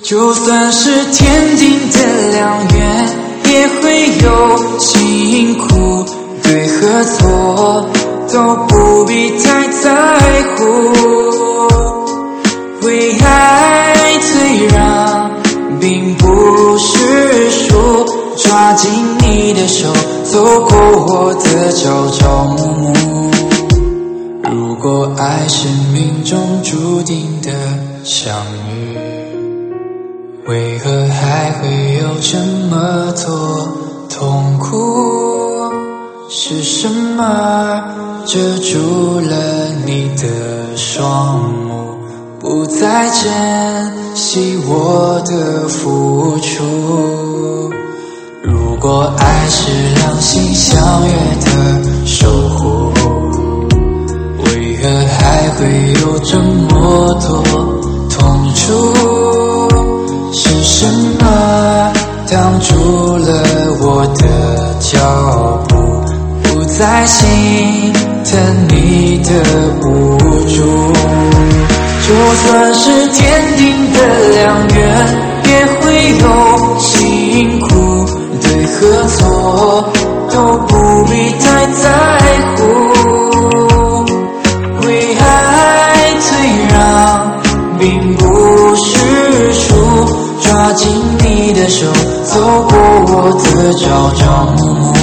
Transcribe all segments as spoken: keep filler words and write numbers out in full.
就算是天定的良缘，也会有辛苦，对和错都不必太在乎。为爱退让并不是输，抓紧你的手，走过我的朝朝暮暮。如果爱是命中注定的相遇，为何还会有这么多痛苦？是什么遮住了你的双目，不再珍惜我的付出？如果爱是两心相约的守护，为何还会有这么多痛楚？是什么挡住了我的脚步，不再心疼你的无助？就算是天定的良缘，也会有辛苦，对和错都不必太在乎。为爱退让并不是输，抓紧你的手，走过我的朝朝暮暮。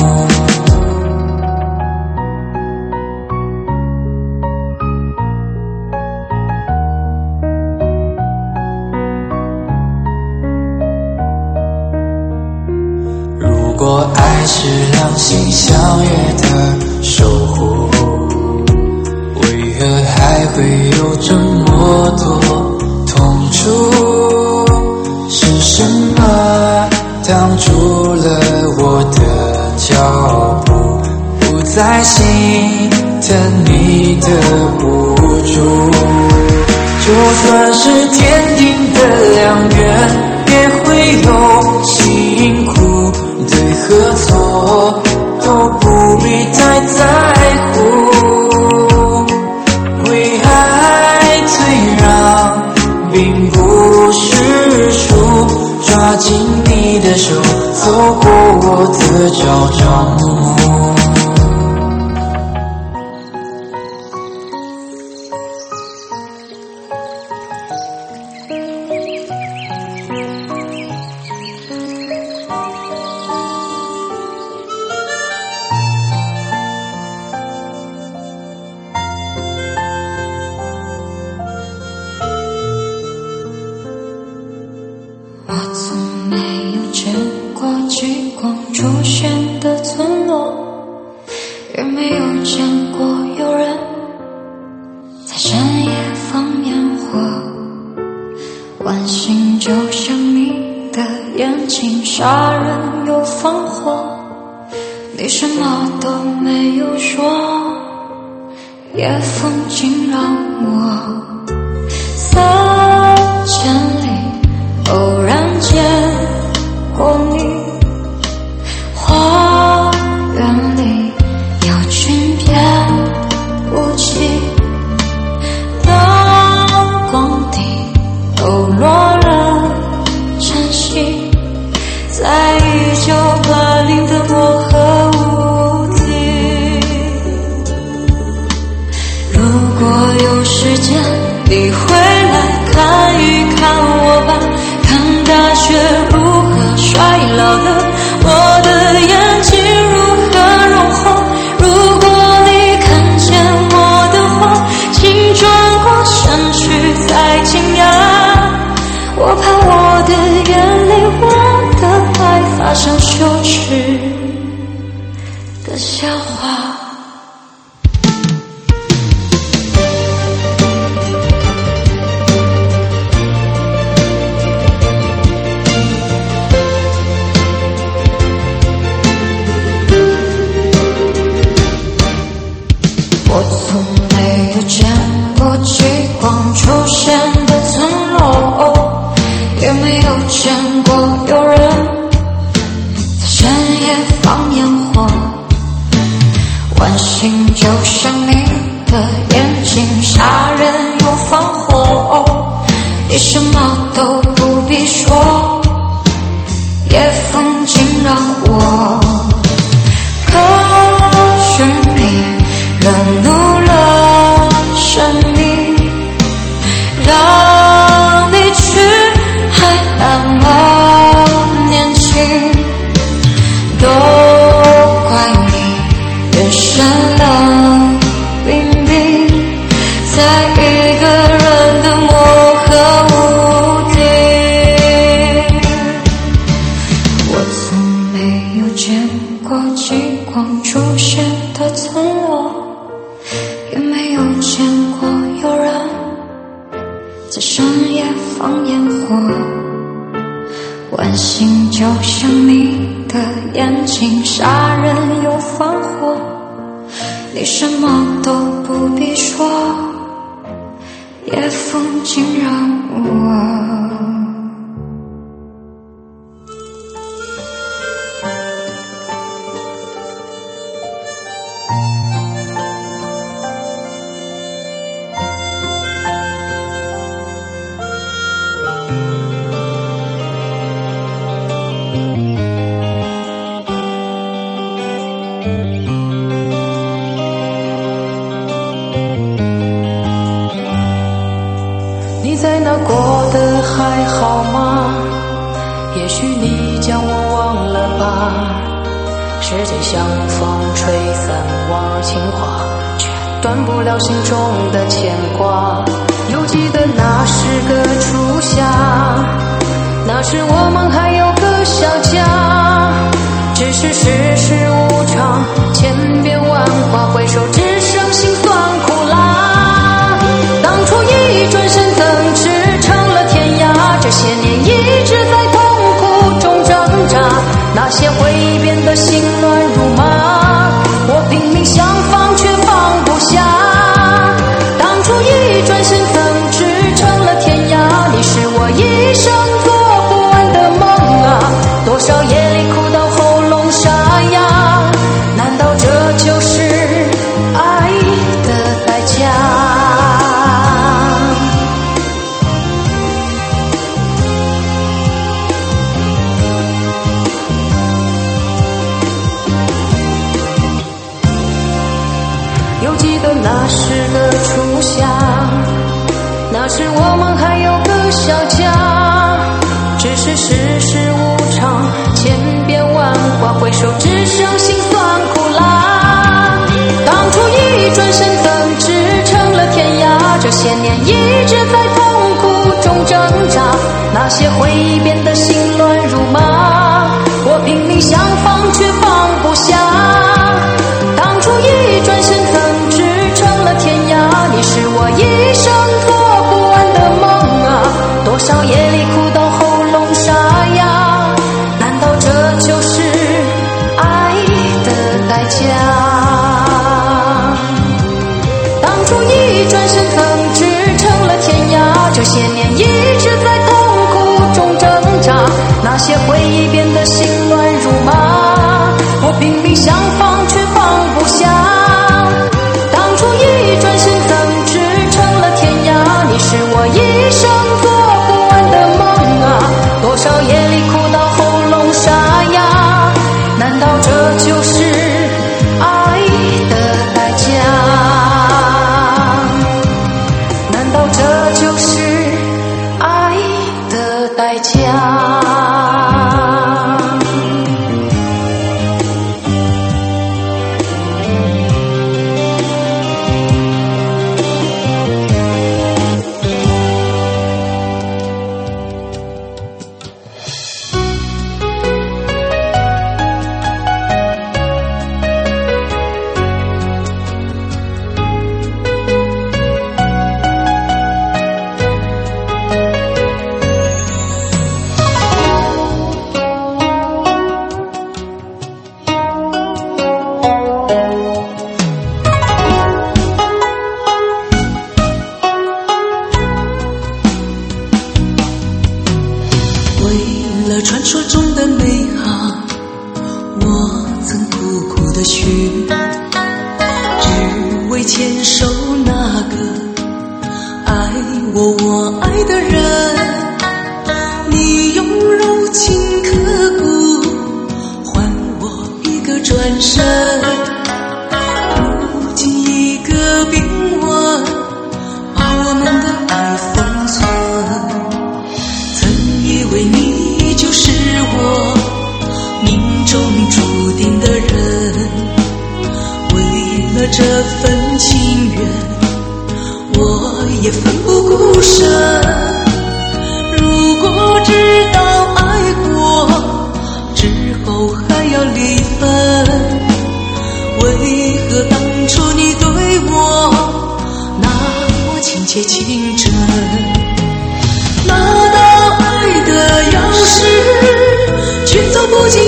如果爱是两心相约的守护，为何还会有这么多痛楚？是什么挡住了我的脚步，不再心疼你的无助？就算是天定的良缘，也会有辛苦，对和错都不必太在乎。为爱退让并不是输，抓紧你的手，走过我的朝朝暮暮。 我从没有见过极光出现的村落，也没有见过有人在深夜放烟火。晚星就像你的眼睛，杀人又放火。你什么都没有说，夜风惊扰我。三千里偶然见过你，花园里有群翩舞起，灯光底抖落了晨曦，在一九八零的漠河无敌。如果有时间，你回来看一看我吧，看大雪如何衰老了我的眼睛，如何融化。如果你看见我的话，请转过身去再惊讶。我怕我的眼泪，我的爱发生羞耻的笑话。我从没有见过极光出现的村落，也没有见过有人在深夜放烟火。晚星就像你的眼睛，杀人又放火。你什么都不必必说，夜风惊扰我。可是你惹怒了生命，让你去还那么年轻，都怪你越深冷冰冰，在一个人的漠河无底。我从没有见过极光出现的村落，也没有见过有人在深夜放烟火。晚星就像你的眼睛，杀人又放火，你什么都不必说，夜风惊扰我。 你在那过得还好吗？也许你将我忘了吧。时间像风吹散我情话，却断不了心中的牵挂。犹记得那是个初夏，那时我们还有个小家。只是世事无常，千变万化，回首只剩心酸苦辣。当初一转身曾驰骋了天涯，这些年一直在痛苦中挣扎。那些会变得心乱如麻，我拼命想放却放不下。当初一转身曾驰骋了天涯，你是我一生做不完的梦啊。多少夜里哭到喉咙沙哑，难道这就是爱的代价？犹记得那是个初夏，那时我们还有个小家。只是世事无常，千变万化，回首只剩心酸苦辣。当初一转身曾驰骋了天涯，这些年一直在痛苦中挣扎。那些会变得心乱如麻，我拼命想放却放不下。当初一转身曾驰骋了天涯，你是我一生做不完的梦啊。多少夜里哭到喉咙沙哑，难道这就是爱的代价？当初一转身曾驰骋了天涯，这些年一直在痛苦中挣扎。那些回忆变得心乱如麻，我拼命想放却放不下。当初一转身曾驰骋了天涯，你是我一生做不完的梦啊。多少夜里哭到喉咙沙哑，难道这就是爱的代价？难道这就是爱的代价？ 为了传说中的美好，我曾苦苦的许，只为牵手那个爱我我爱的人。你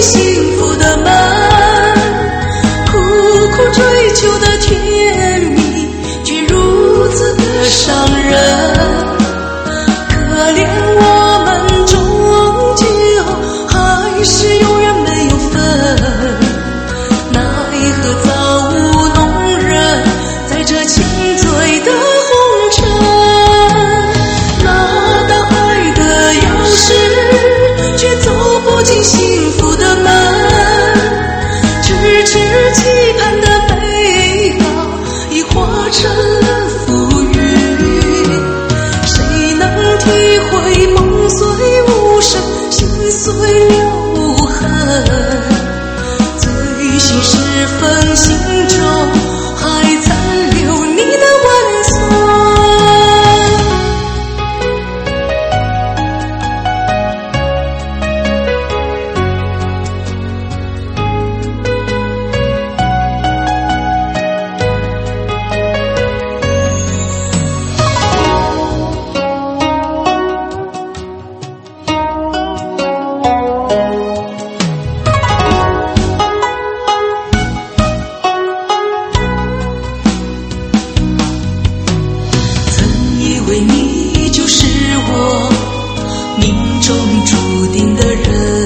幸福的门，苦苦追求的甜蜜却如此的伤人。可怜我们终究还是永远没有分，奈何造物弄人，在这轻醉的红尘，拿到爱的钥匙却走不进幸福的门，痴痴期盼的美好已化成了浮云，谁能体会梦碎无声，心碎了无痕，最心时分，心中还残留你的温存。以为你就是我命中注定的人，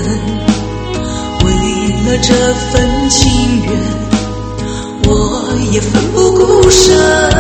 为了这份情缘我也奋不顾身，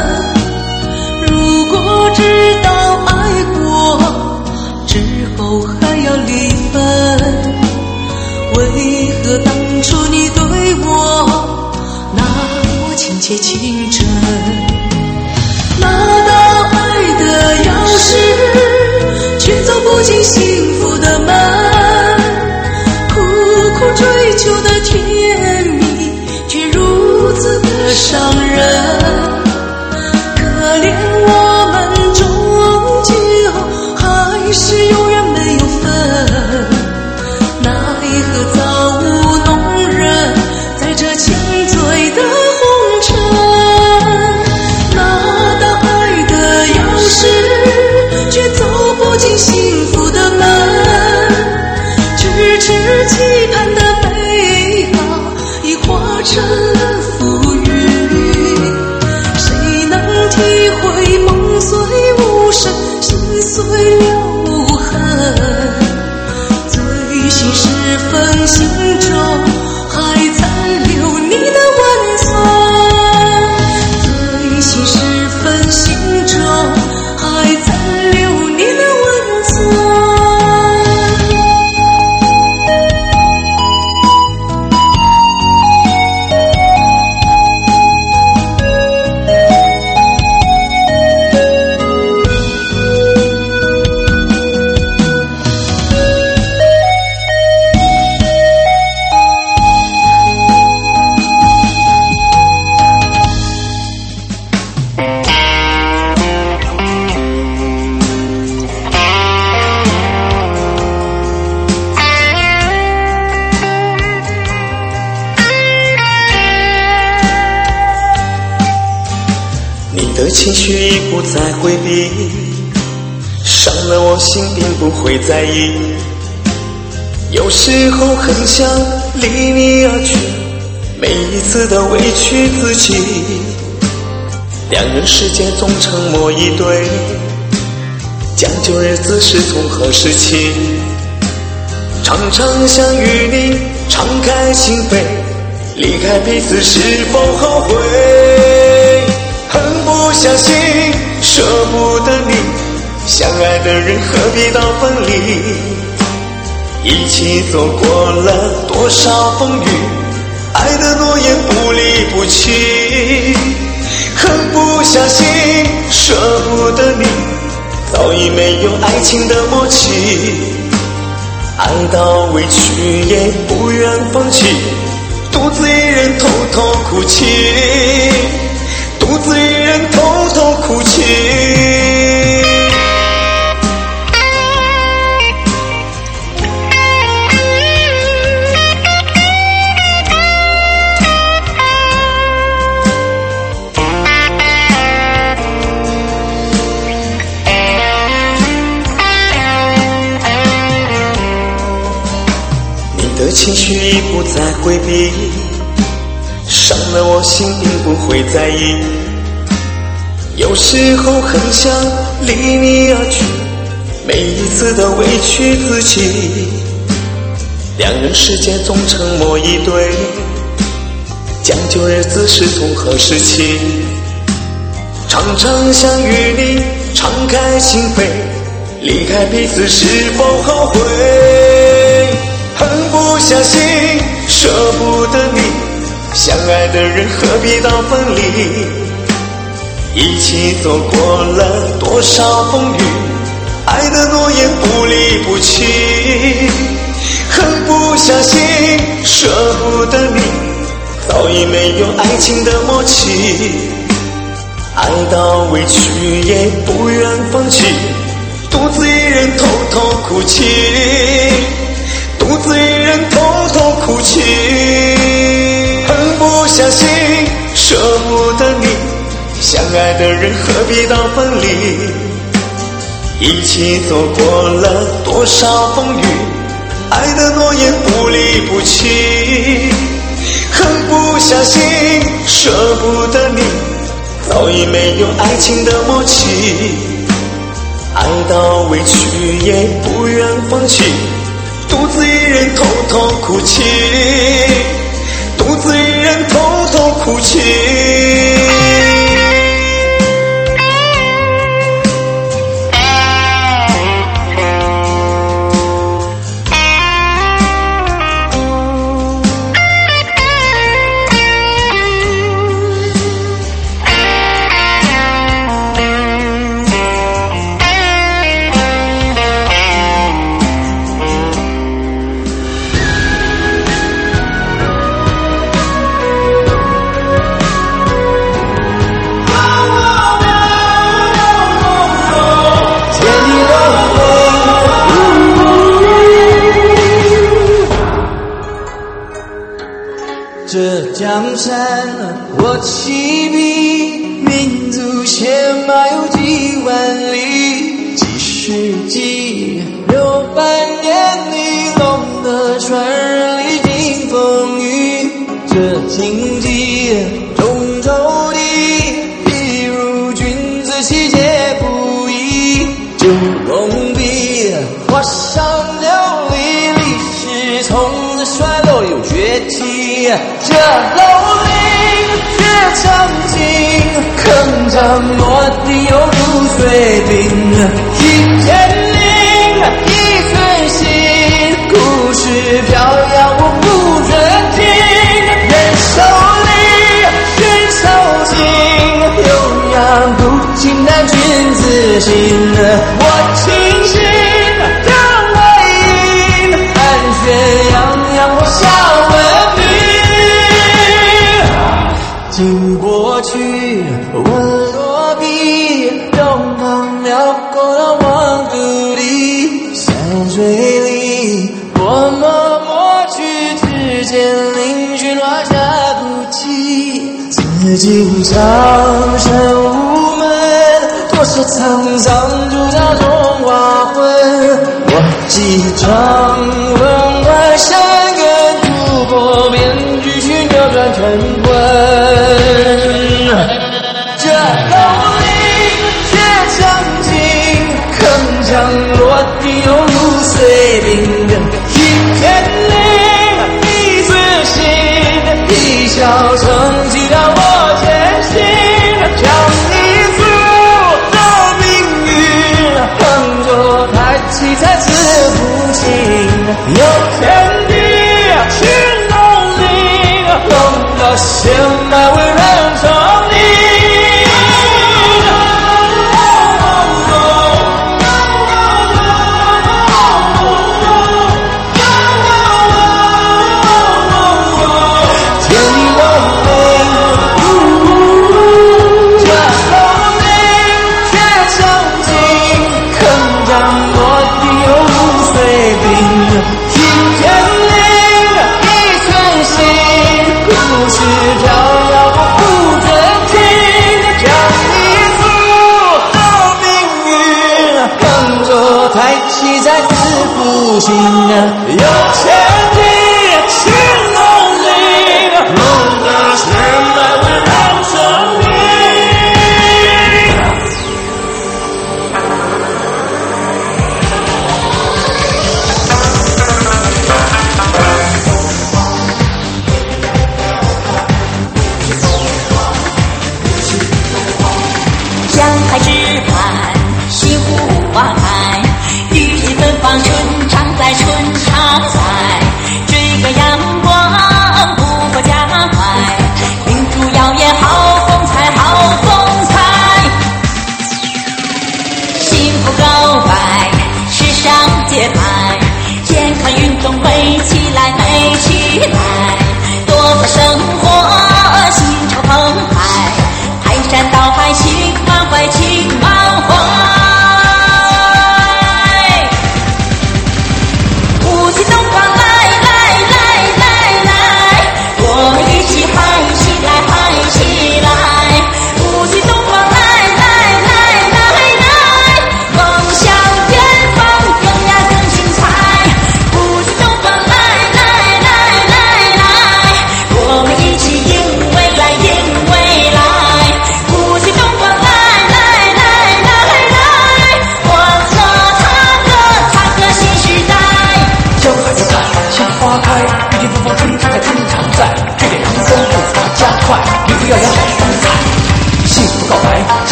如果知道爱过之后还要离分，为何当初你对我那么亲切清真，拿到爱的钥匙却走不进幸福的门，苦苦追求的甜蜜却如此的伤人，可怜我们终究还是永远没有分，奈何造物弄人，在这轻醉的红尘，拿到爱的钥匙却走不进幸福的门，痴痴期盼的美好已化成了浮云，谁能体会梦碎无声，心碎了无痕，最心时分，心中还残留你的温存，最心时分，心中还残留你的温存。 你的情绪已不再回避，伤了我心并不会在意，有时候很想离你而去，每一次都委屈自己，两人世界总沉默以对，将就日子是从何时起，常常想与你敞开心扉，离开彼此是否后悔，恨不相信，舍不得你，相爱的人何必到分离，一起走过了多少风雨，爱的诺言不离不弃，恨不相信，舍不得你，早已没有爱情的默契，爱到委屈也不愿放弃，独自一人偷偷哭泣，独自一人偷偷哭泣。你的情情绪已不再回避，伤了我心并不会在意。有时候很想离你而去，每一次都委屈自己。两人世界总沉默以对，将就日子是从何时起？常常想与你敞开心扉，离开彼此是否后悔？狠不下心，舍不得你，相爱的人何必到分离？一起走过了多少风雨，爱的诺言不离不弃。狠不下心，舍不得你，早已没有爱情的默契。爱到委屈也不愿放弃，独自一人偷偷哭泣，独自一人偷偷哭泣。狠不下心，舍不得你，相爱的人何必到分离？一起走过了多少风雨，爱的诺言不离不弃。狠不下心，舍不得你，早已没有爱情的默契。爱到委屈也不愿放弃，独自一人偷偷哭泣，独自一人偷偷哭泣。 这江山我起笔，民族血脉有几万里，几世纪六百年里龙的传人历经风雨。这荆棘中周地，一如君子气节不移。九龙壁画上流离，历史从此衰落又崛起。这蝼蚁却长青，铿锵落地犹如碎冰。一千零一寸心，故事飘摇我不准听。人手里人手情，悠扬不尽但君子心。我清醒让为饮，寒血洋洋我下文明。经过去我落笔，勇往辽阔的望故里。山水里我默默去，指尖嶙峋画下哭泣。紫禁长山无门，多少沧桑铸造中华魂。我继承文外山根，突破面具去扭转乾坤。这蝼蚁却长青，铿锵落地犹如碎冰。一千零一寸心，一笑成绩让我前行。将你诉的命运，横着抬起才自负心。有天地去农林，龙的血脉为人成立。抬起再自负心，有前提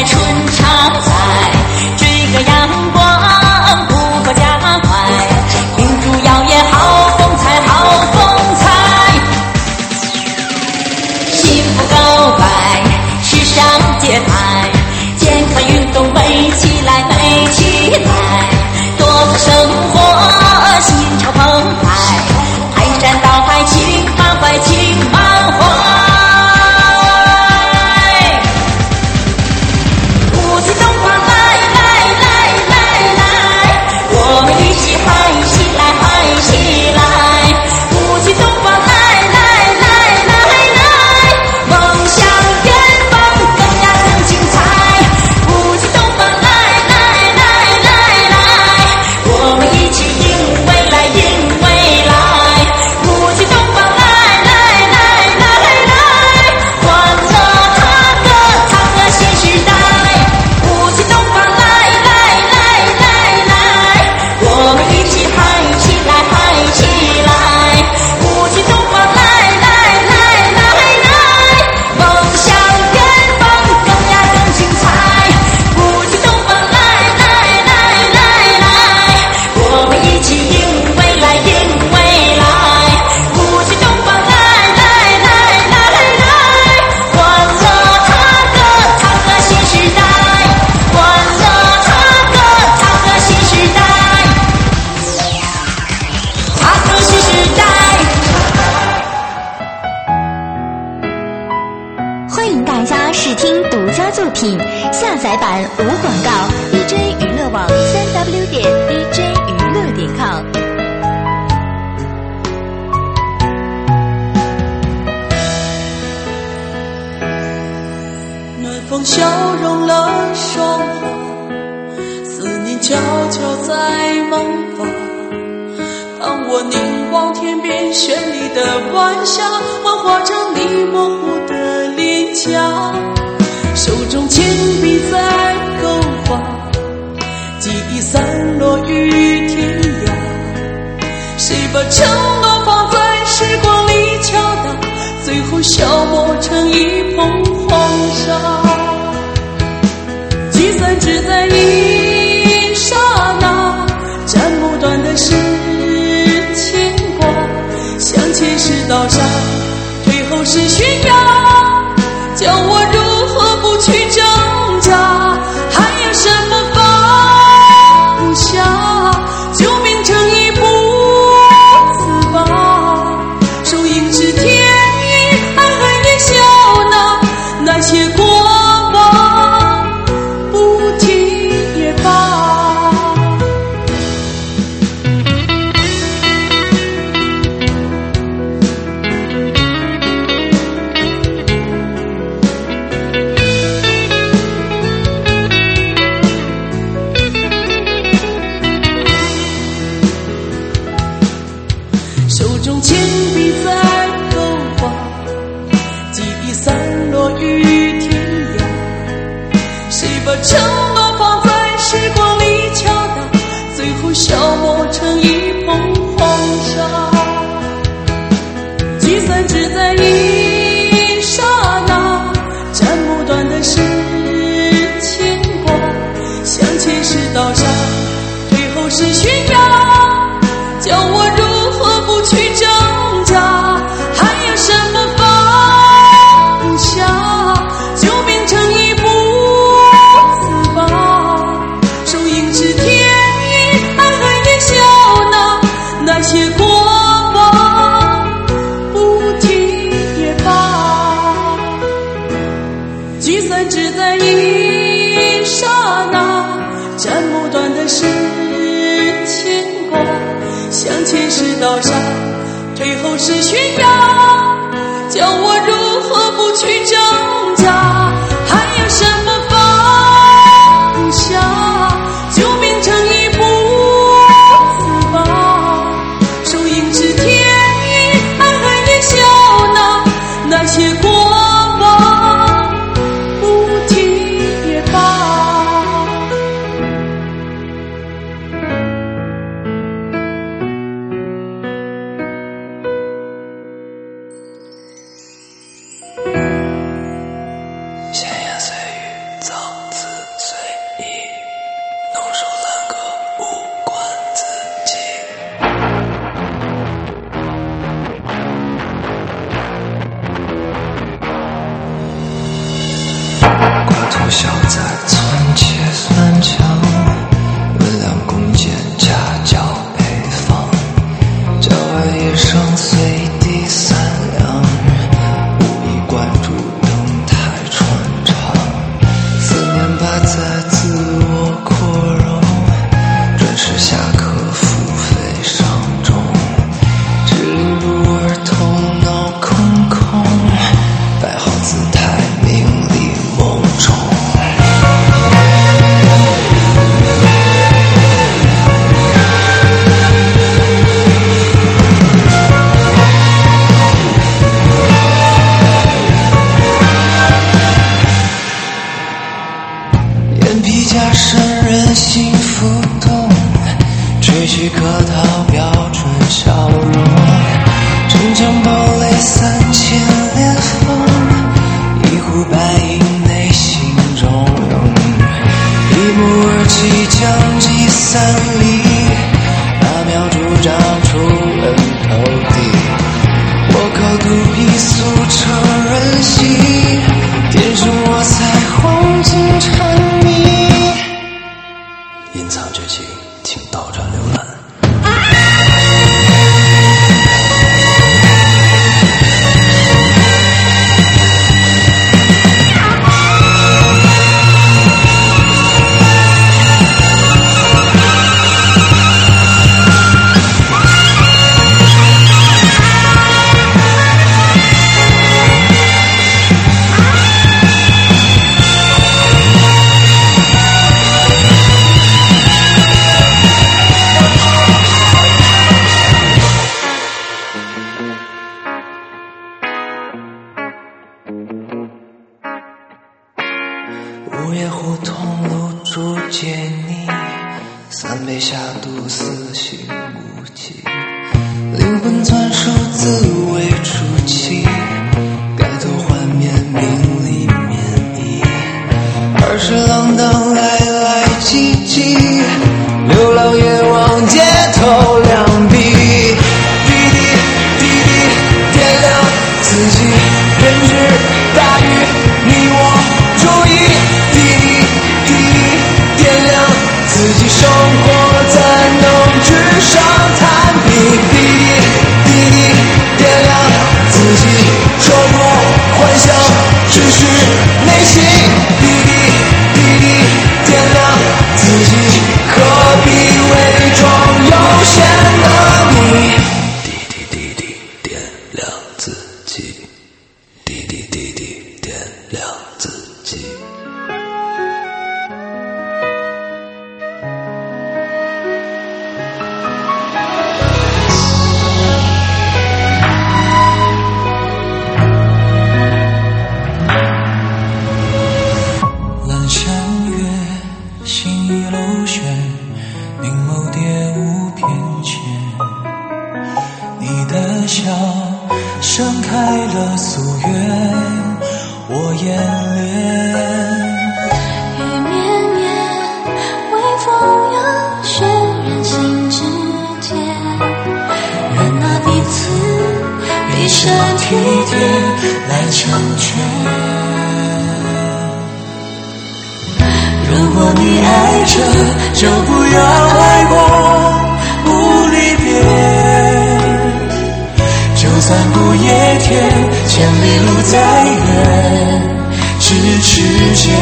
在春常在，追个阳光不可加快，秉烛摇曳好风采好风采，幸福告白时尚节拍，健康运动美起来美起来，多彩生活心潮澎湃，排山倒海情满怀情满怀。 下载版无广告 ，D J 娱乐网三 W 点 D J 娱乐点 com。 暖风消融了霜华，思念悄悄在萌发。当我凝望天边绚丽的晚霞，幻化成你模糊的脸颊。手中铅笔在勾画，记忆散落于天涯。谁把承诺放在时光里敲打，最后消磨成一捧黄沙。聚散只在一刹那，斩不断的是牵挂。向前是刀山，退后是悬崖，叫我如何不去挣扎，还有什么放不下，就变成一步自拔。收影是天意，爱恨也笑纳，那些过往不提也罢。铅笔在勾画，记忆散落于天涯。谁把承诺放在时光里敲打，最后消磨成一捧黄沙。聚散只在一刹那，斩不断的是牵挂。向前是刀山，退后是悬崖，叫我如何不去挣扎，还有什么放不下，就变成一步自拔。 机加深人心浮动，吹起客套标准笑容，城墙堡垒三千裂缝，一呼百应内心中涌，一幕而起将计三里，那秒主张出人头地，我靠肚皮速成人形，天生我才黄金缠迷，隐藏绝情，请到站浏览。午夜胡同路竹街泥，三杯下肚死心无忌，灵魂钻手自未出奇，改头换面名利免疫，二十郎当来来寂寂，刘老爷往街头两臂，滴滴滴滴点亮自己，人知大雨你我注意，滴滴滴滴点亮自己，生活怎能纸上谈兵，滴滴滴滴点亮自己，说过幻想只是内心，滴滴滴滴点亮自己，何必伪装有限的你，滴滴滴滴点亮自己，滴滴滴滴点亮自己。阑珊月，心已楼旋，凝眸蝶舞翩跹，你的笑盛开了夙愿，我眼帘。 雨绵绵，微风摇旋，人心之间，愿那彼此一生体贴来成全。如果你爱着，就不要爱过不离别，就算不夜天，千里路再远，咫尺间。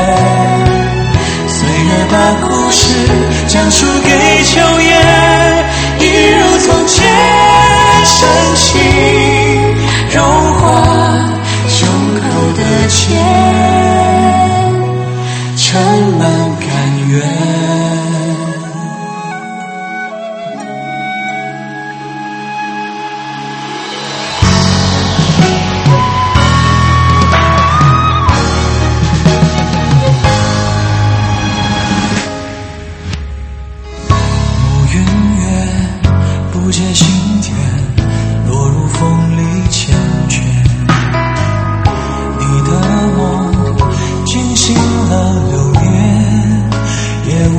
岁月把故事讲述给秋叶，一如从前深情融化胸口的茧，盛满甘愿。暮云月，不解心田，落入风里缱绻。你的梦惊醒了流年，也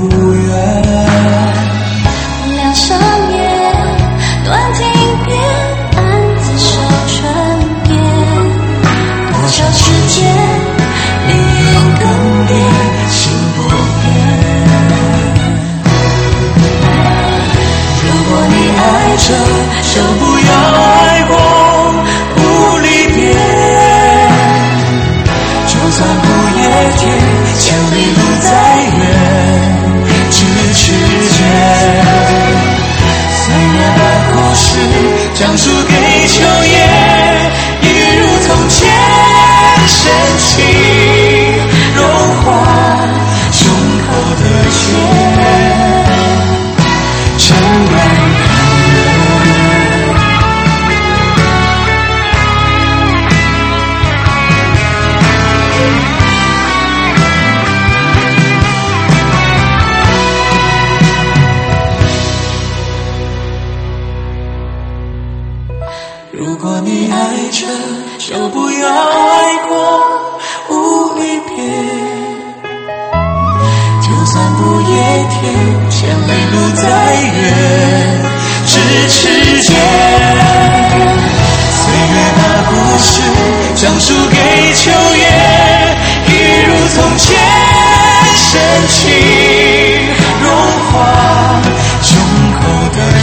果你爱着，就不要爱过无离别。就算不夜天，千里路再远，咫尺间。岁月把故事讲述给秋叶，一如从前，深情融化胸口的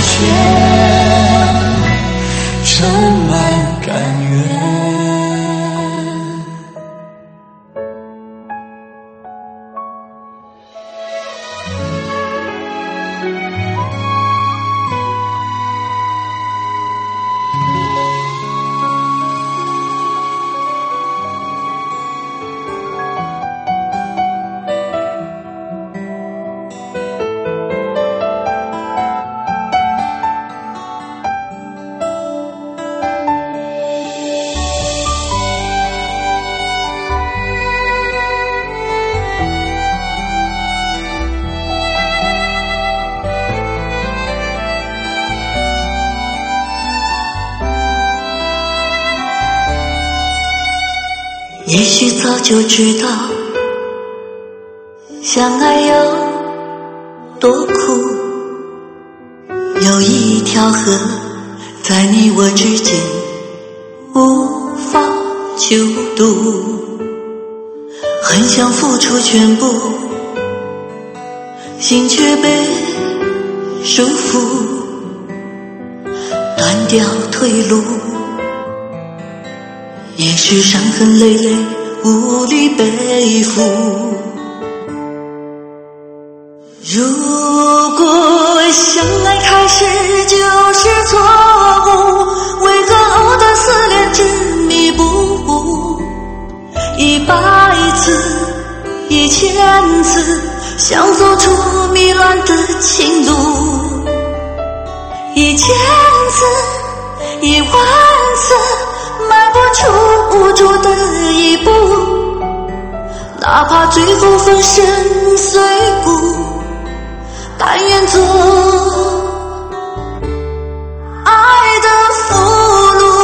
结，盛满甘愿。 也许早就知道相爱有多苦，有一条河在你我之间无法救渡，很想付出全部，心却被束缚，断掉退路，也是伤痕累累，无力背负。如果相爱开始就是错误，为何后的思念执迷不悟？一百次一千次想走出糜烂的情路，一千次一万次迈不出无助的一步，哪怕最后粉身碎骨，甘愿做爱的俘虏。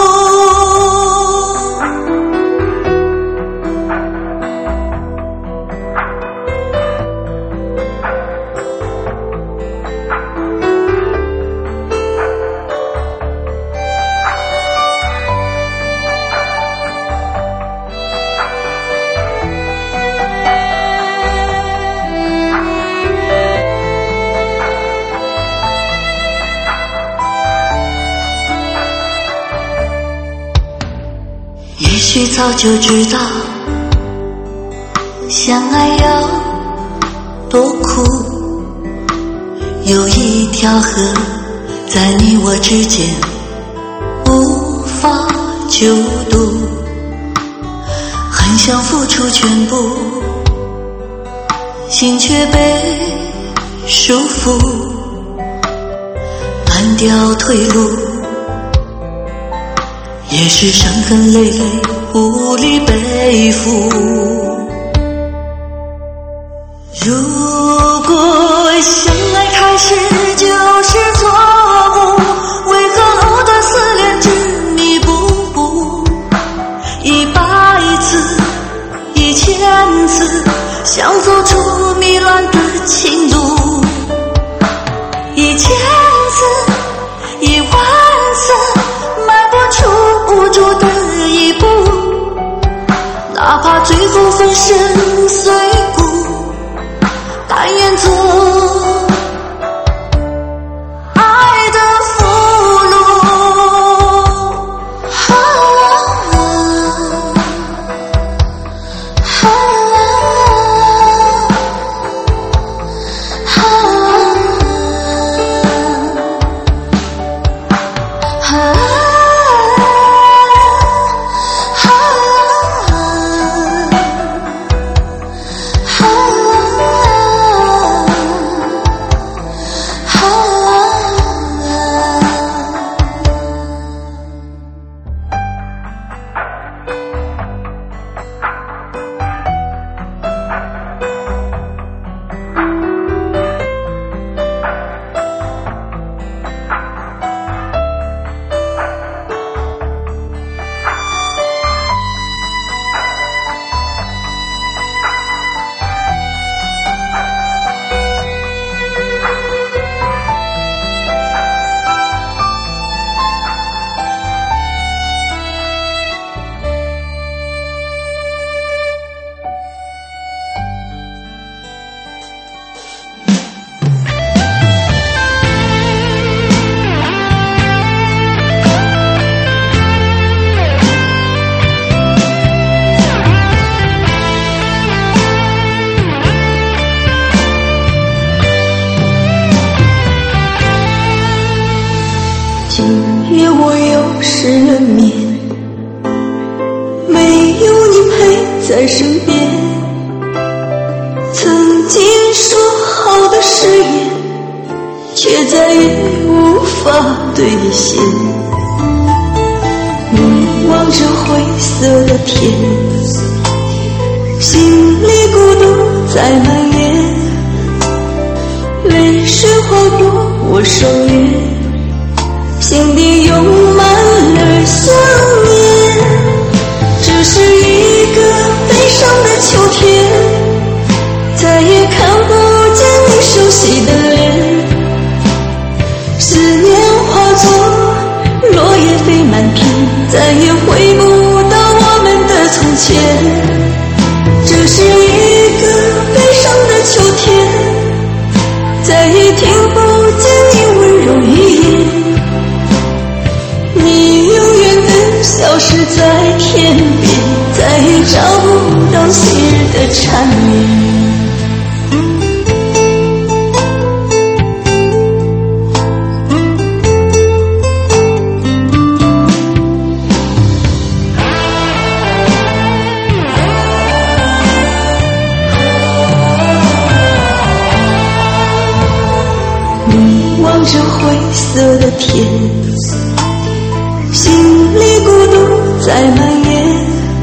也许早就知道相爱有多苦，有一条河在你我之间无法救渡，很想付出全部，心却被束缚，断掉退路，也是伤痕累累，无力背负。如果相爱开始就是错误，为何后的思念执迷不悟？一百次一千次想走出糜烂的情路，一千次一万次迈不出无助的一步，哪怕最后粉身碎骨，甘愿做爱的俘虏。啊啊啊啊说好的誓言，却再也无法兑现。你望着灰色的天，心里孤独在蔓延，泪水划过我双眼，心底涌满了想念。这是一个悲伤的秋天，再也看不见你熟悉的脸，思念化作落叶飞满天，再也回不到我们的从前。这是一个悲伤的秋天，再也听不见你温柔一言，你永远的消失在天边，再也找不到昔日的缠绵。望着灰色的天，心里孤独在蔓延，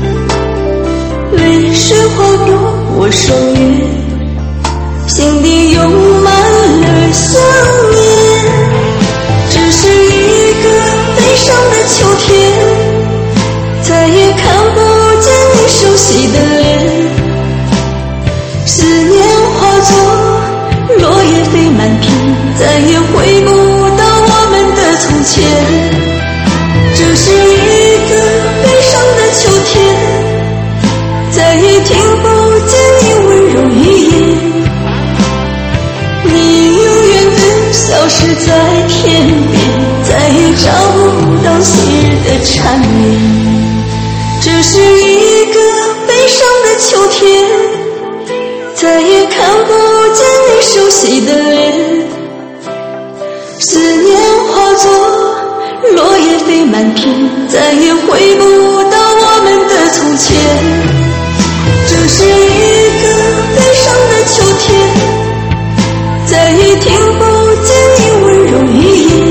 泪水划过我双眼，心底涌满了想念。这是一个悲伤的秋天，再也看不见你熟悉的脸，思念化作落叶飞满天，再也回不到我们的从前。这是一个悲伤的秋天，再也听不见你温柔一言，你永远的消失在天边，再也找不到昔日的缠绵。这是一个悲伤的秋天，再也看不见你熟悉的脸，思念化作落叶飞满天，再也回不到我们的从前。这是一个悲伤的秋天，再也听不见你温柔一言，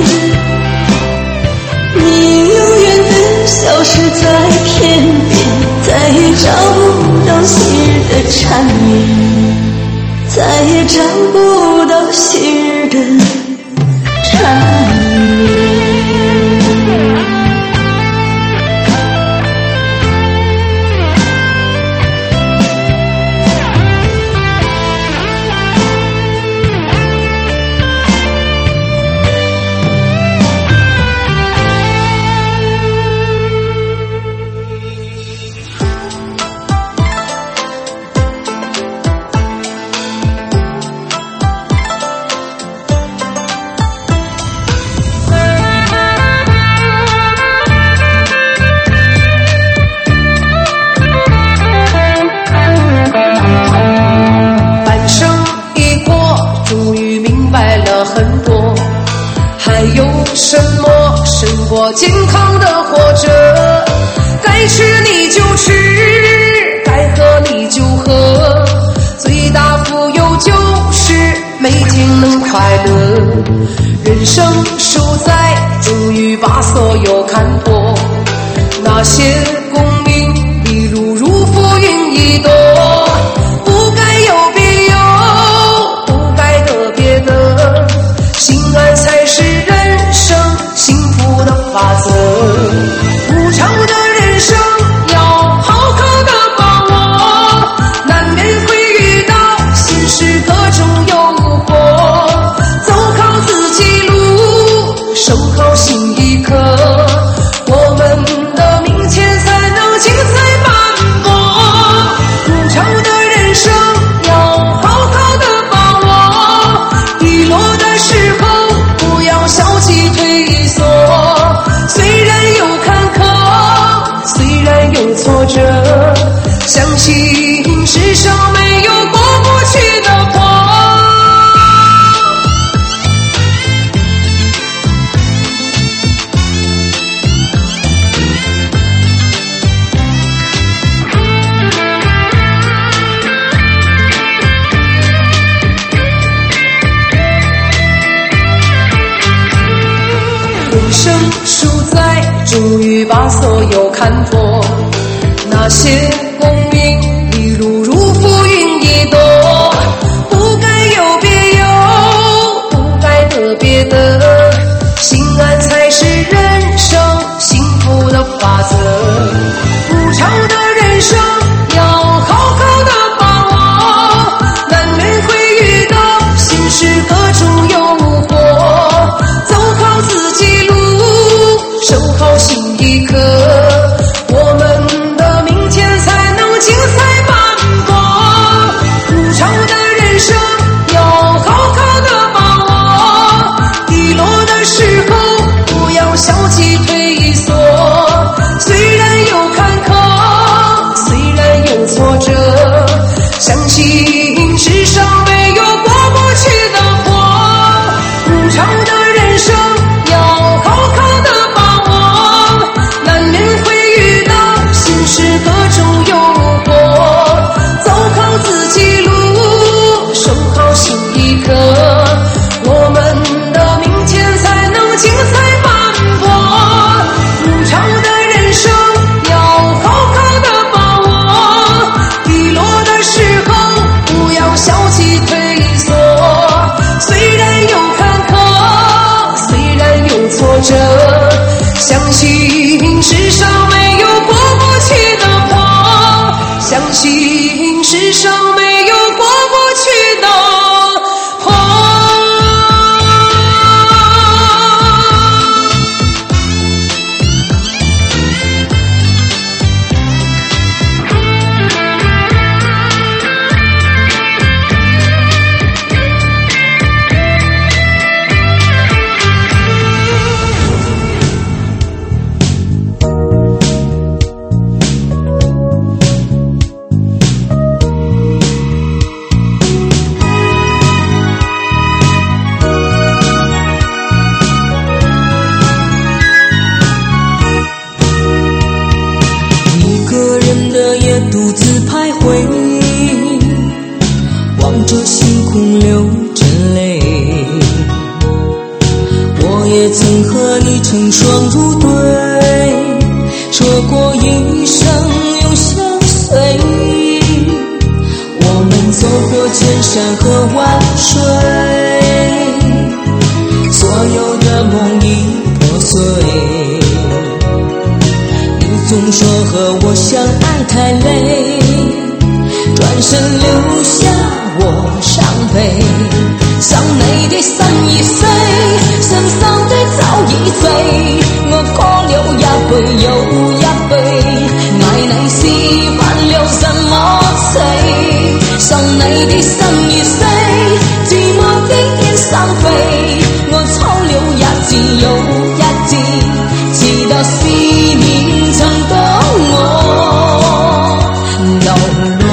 你永远的消失在天边，再也找不到昔日的缠绵，再也找不到昔日的缠绵。 健康的活着，该吃你就吃，该喝你就喝，最大富有就是每天能快乐。人生数载，终于把所有看破，那些功名利禄如浮云一朵，不该有别有，不该得别得，心安才是人生幸福的法则。无常的人生要好好的把握，难免会遇到现实各种诱惑，走好自己路，守好心一颗，我们的明天才能把所有看破。那些功名一路如浮云一朵，不该有别有，不该得别得，心安才是人生幸福的法则。无常的人生要好好的把握，难免会遇到心事各种诱惑，走好自己路，守好心一颗，我们的明天才能精彩斑驳。无常的人生要好好的把握，低落的时候不要消极退缩，虽然有坎坷，虽然有挫折，相信世上没有过不去的火。无常的人生要好好的把握，难免会遇到心事各种诱惑，走好自己路，守好心一颗，我们的明天才能精彩斑驳。无常的人生要好好的把握，低落的时候不要消极退缩，虽然有坎坷，虽然有挫折，相信世上没有过不去的火，相信世上没有过不去的火。 一个人的夜独自徘徊，望着星空流着泪。我也曾和你成双入对，说过一生永相随。我们走过千山和万水，所有的梦已破碎。你总说和我相爱太累，转身留下我伤悲。想你的心已碎，想受的早已醉，我喝了一杯又一杯，爱你是犯了什麼罪？想你的心已碎，寂寞的天上飛，我抽了一字又一字，直到思念曾得我流淚。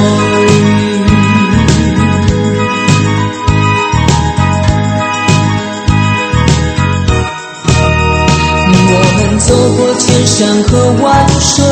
我們走過千山和萬水，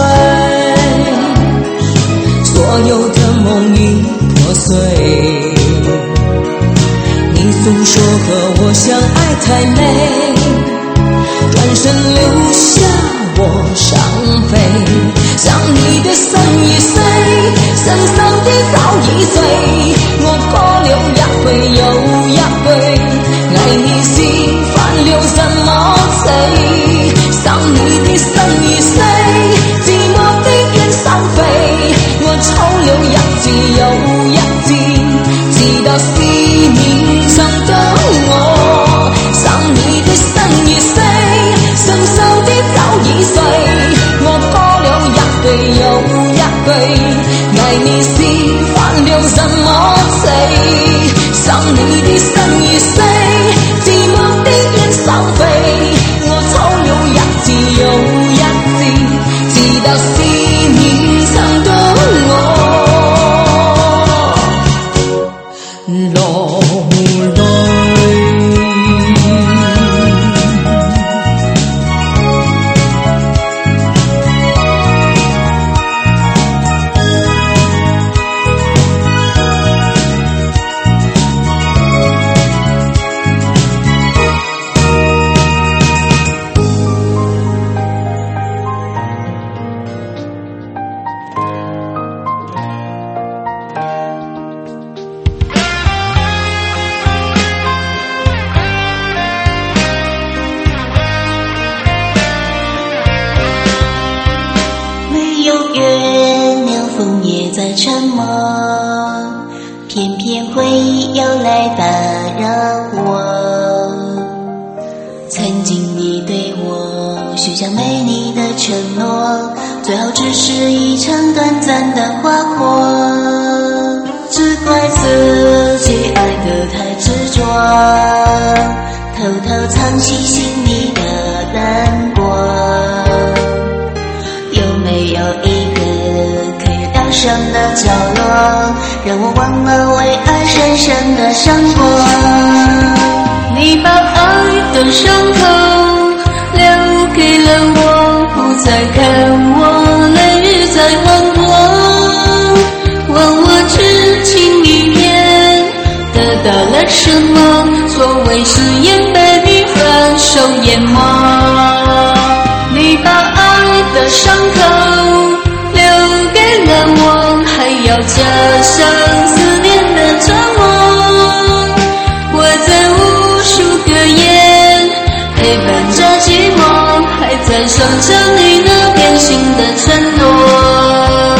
所有的夢已破碎。你總說和我相愛太累，轉身留下我傷悲。想你的心已碎，想受的早已醉，我喝了一杯又一杯，愛你是犯了什麼罪？想你的心已碎，寂寞的天上飛，我抽了一字又一字，直到思念曾得我。想你的心已碎，想受的早已碎，我喝了一杯又一杯，愛你是犯了什麼罪？想你的心已碎，寂寞的天上飛，我抽了一字又一字，直到思念曾得我流淚。 在沉默，偏偏回忆又来打扰我。曾经你对我许下美丽的承诺，最后只是一场短暂的花火。只怪自己爱得太执着，偷偷藏起心里的难过。有没有一个可以疗伤的角落，让我忘了为爱深深的伤过？你把爱的伤口留给了我，不再看我泪日在滂沱，问我痴情一片得到了什么？所谓誓言被你反手淹没。你把爱的伤口留给了我，还要加上思念的折磨。我在无数个夜陪伴着寂寞，还在想着你那变心的承诺。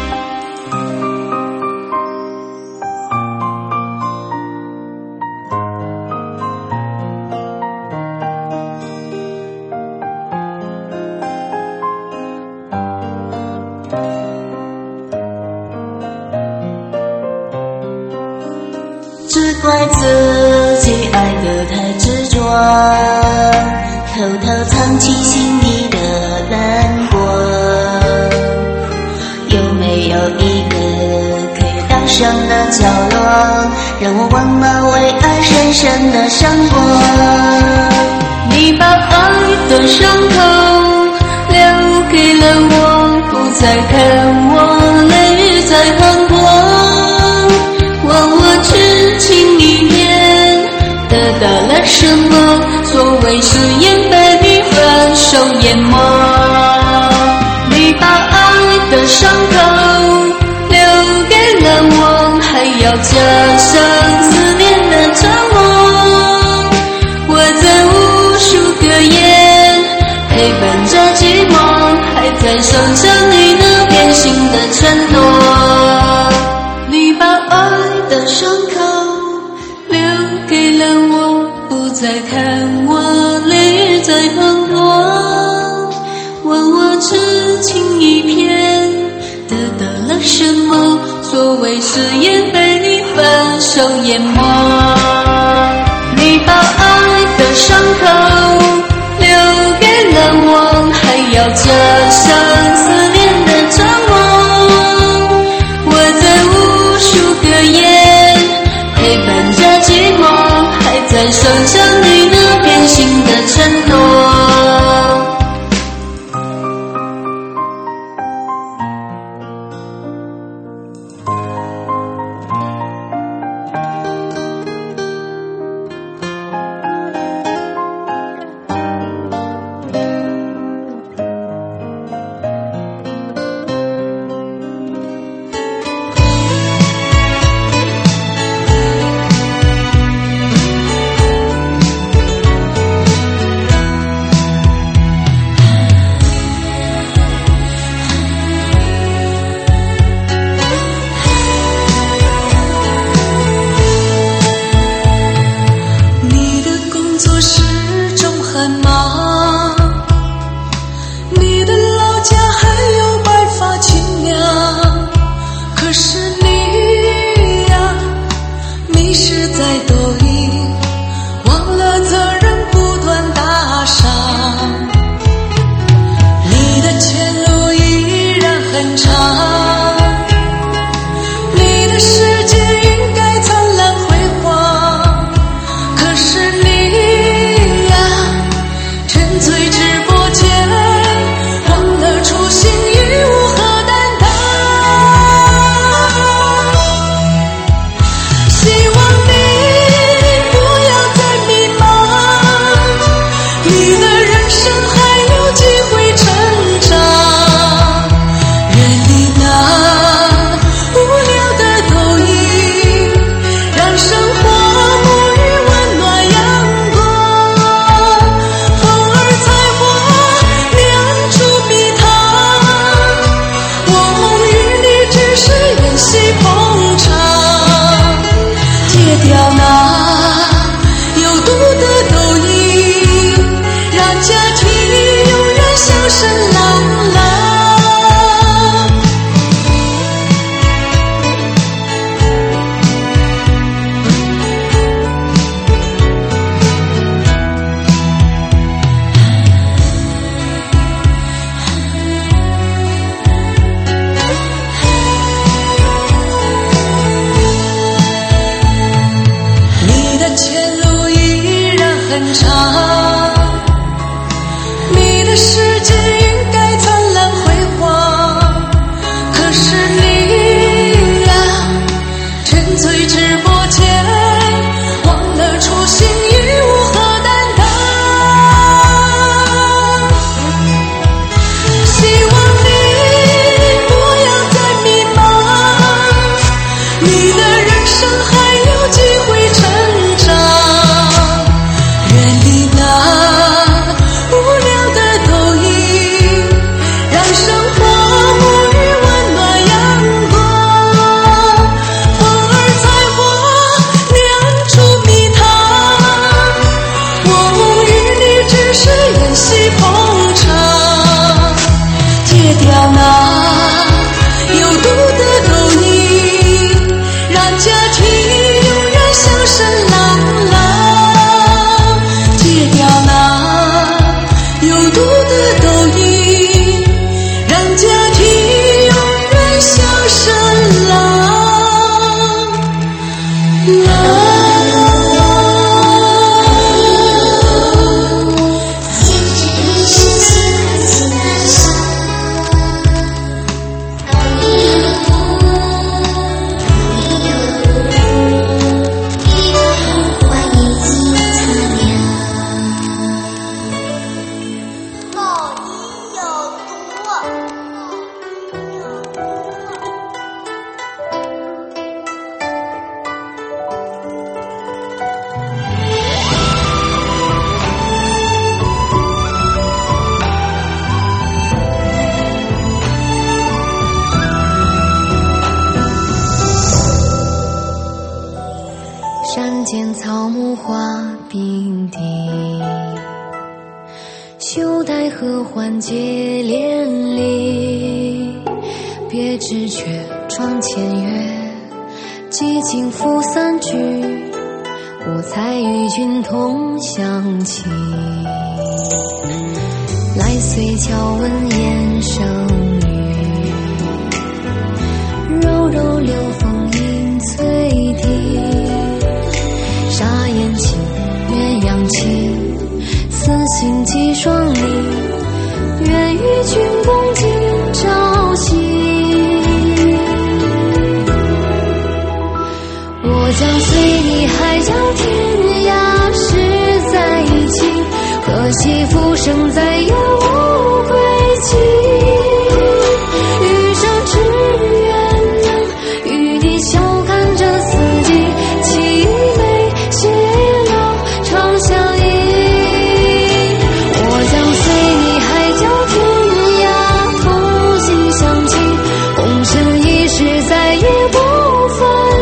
只怪自己爱得太执着，偷偷藏起心里的难过。有没有一个可以疗伤的角落，让我忘了为爱深深的伤过？你把爱的伤口留给了我，不再看我泪日在滂沱，问我痴情一片得到了什么？所谓誓言被你反手淹没。你把爱的伤口留给了我，还要加上思念的折磨。我在无数个夜陪伴着寂寞，还在想着你那变心的承诺。你把爱的伤口留给了我，不再看我泪日在滂沱，问我痴情一片得到了什么？所谓誓言被你反手淹没。你把爱的伤口留给了我，还要加上思念的折磨。我在无数个夜陪伴着寂寞，还在想着你那变心的承诺。 掉那有毒的痘印，让家庭永远笑声朗朗。很长，你的世界应该灿烂辉煌，可是你呀，沉醉直播间，忘了初心义务和担当。希望你不要再迷茫，你的人生还有机会成长。 山间草木花并蒂，袖带合欢结连理。别致却窗前月，几经赋三句，吾才与君同享起。来随桥闻燕声语，柔柔流风迎翠堤。沙燕情，鸳鸯情，此心寄双离。愿与君共今朝夕。我将随你海角天涯，誓在一起。可惜浮生再有无归期。余生只愿能与你笑看这四季，凄美偕老长相依。我将随你海角天涯，同心相契，共身一世，再也不分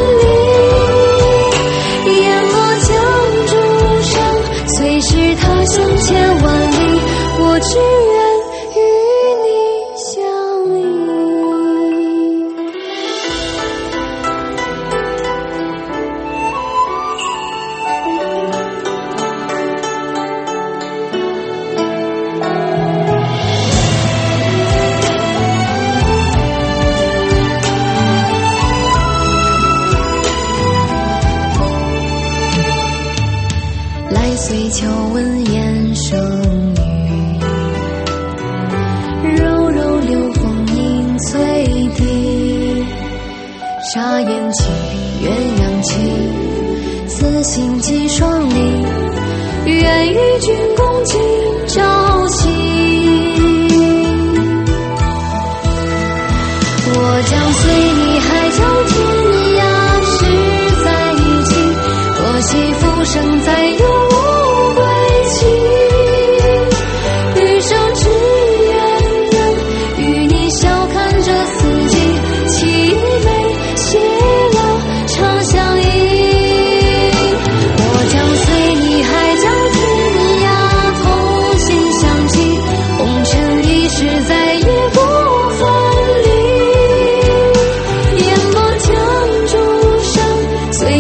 离。烟波江渚上，虽是他乡千万里，我只愿与你相依。来随桥闻燕声语，柔柔流风迎翠堤。沙燕情，鸳鸯情，此心寄双离。愿与君共今朝夕。我将随你海角天涯，誓在一起。可惜浮生再有无归期。余生只愿能与你笑看这四季，凄美偕老长相依。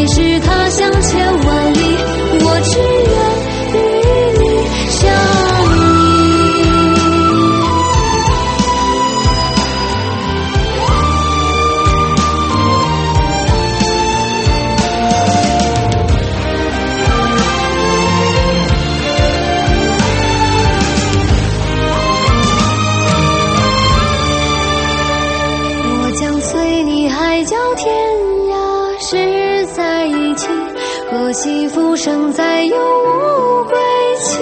即使他乡千万里，我只愿与你相依。我将随你海角天涯，誓在一起，可惜浮生再有无归期。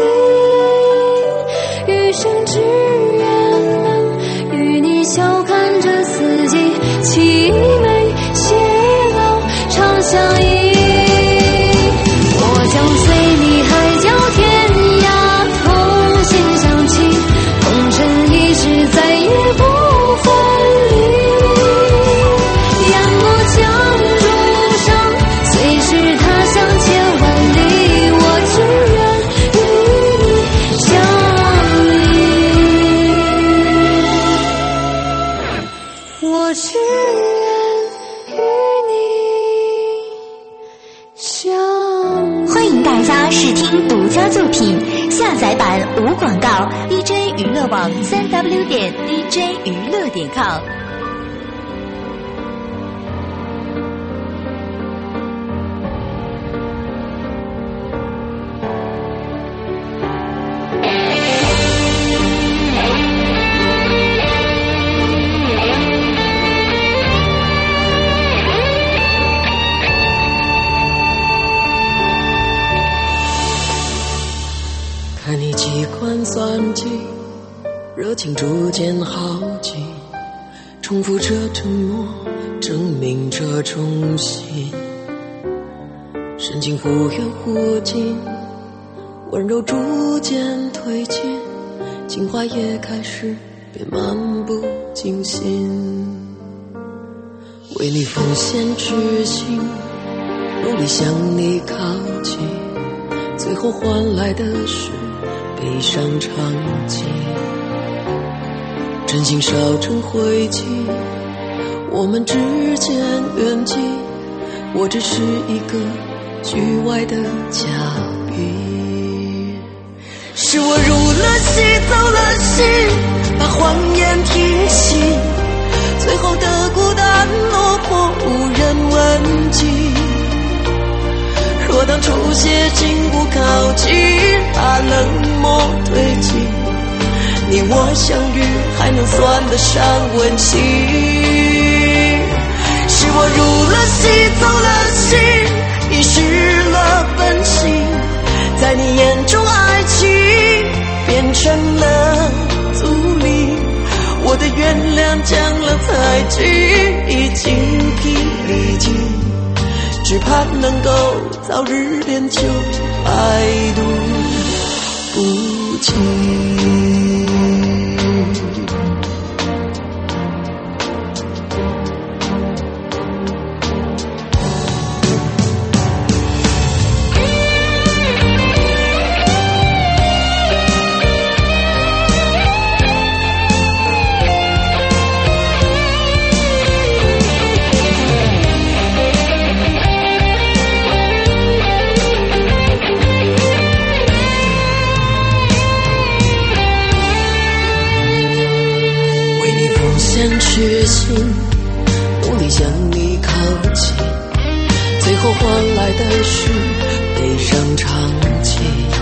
余生只愿能与你笑看这四季，凄美偕老长相依。我将随你海角天涯，同心相契，红尘一世再也不分离。沿路江中上，虽是他乡千万里，我只愿与你相依。我只愿与你相依。 欢迎大家试听独家作品，下载版无广告 ，D J 娱乐网三 W 点 D J 娱乐点 com。 看你机关算尽，热情逐渐耗尽，重复着承诺，证明着忠心。深情忽远忽近，温柔逐渐推进，情话也开始变漫不经心。为你奉献痴心，努力向你靠近，最后换来的是悲伤长记。真心烧成灰烬，我们之间远近，我只是一个局外的嘉宾。是我入了戏，走了心，把谎言听信，最后的孤单落魄无人问津。若当初写进不靠近，把冷漠推进，你我相遇还能算得上温馨。是我入了戏，走了心，遗失了本性，在你眼中爱情变成了阻力，我的原谅降了才尽，已精疲力尽，只盼能够早日练就百毒不侵。痴心努力向你靠近，最后换来的是悲伤长记。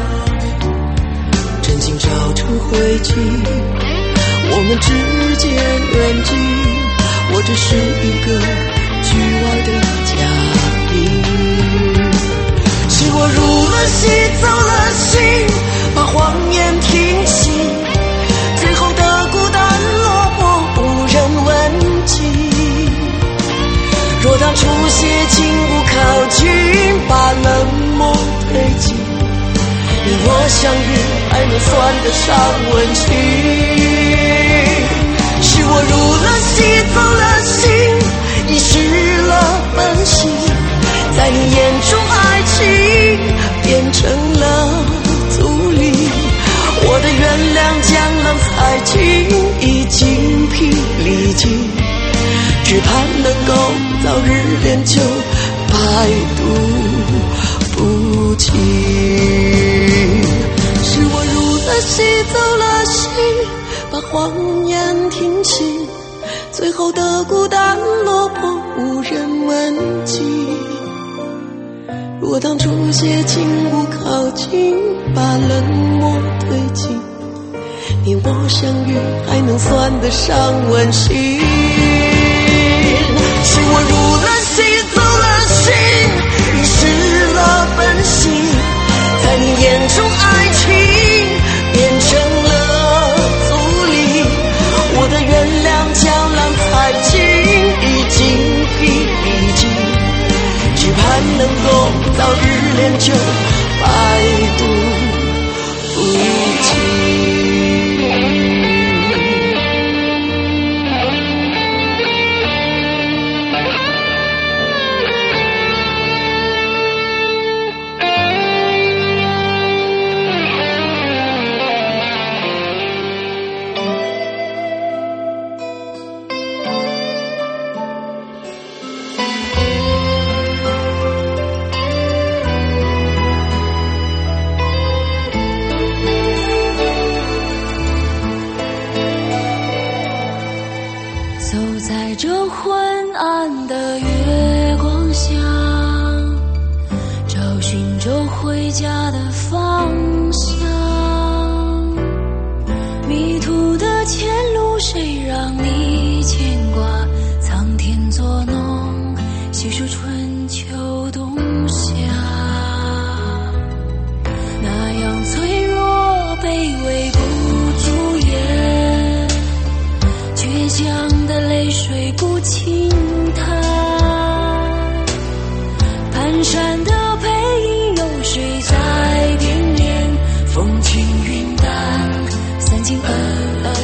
真情烧成灰烬，我们之间远近，我只是一个局外的嘉宾。是我入了戏，走了心，把谎言听信，最后的孤单落魄无人问津。若当初写情不靠近，把冷漠推进，你我相遇还能算得上温情。是我入了戏，走了心，遗失了本性，在你眼中爱情变成了阻力，我的原谅江郎才尽，已精疲力尽，只盼能够早日练就百读不尽。是我入了戏，走了心，把谎言听清，最后的孤单落魄无人问津。若当初写情不靠近，把冷漠推进，你我相遇还能算得上温馨。是我入了戏，走了心，遗失了本性，在你眼中爱情变成了阻力，我的原谅江郎才尽，已经疲已经，只盼能够早日练就百毒不侵。 风轻云淡，散尽恩恩